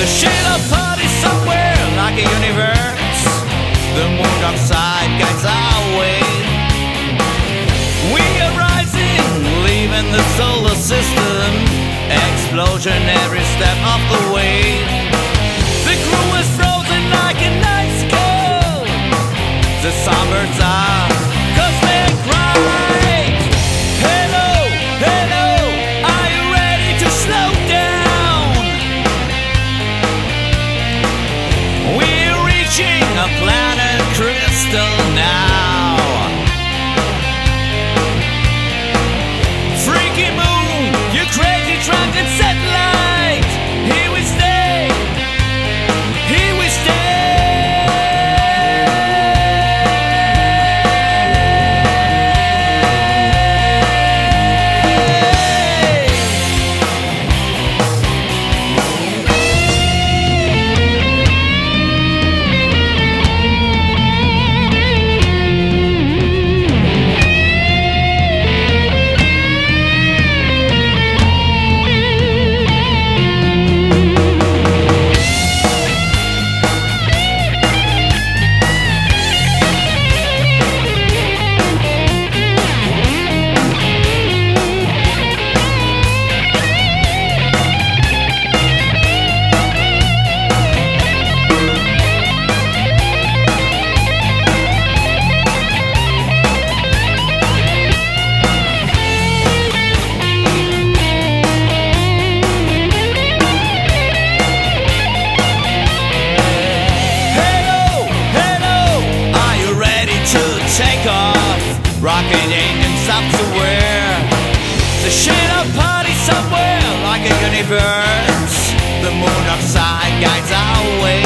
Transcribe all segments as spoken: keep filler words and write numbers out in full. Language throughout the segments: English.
shadow party somewhere like a universe. The moon outside guides our way. We are rising, leaving the solar system. Explosion every step of the way. The crew is frozen like an icicle. The songbirds are cosmic bright. Hello, hello, are you ready to slow down? We're reaching a planet crystal now. Freaky moon, you crazy drunken satellite. Here we stay, here we stay. Take off, rocket engines up to where the shadow party somewhere like a universe. The moon outside guides our way.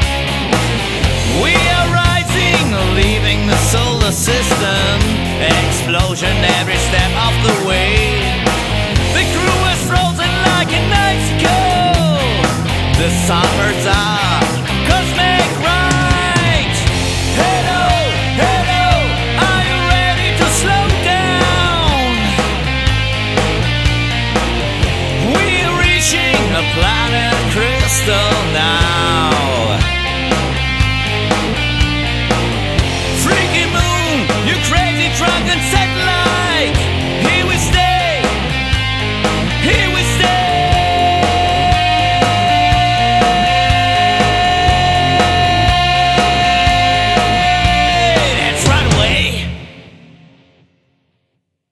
We are rising, leaving the solar system. Explosion every step of the way. The crew is frozen like an icicle. The songbirds are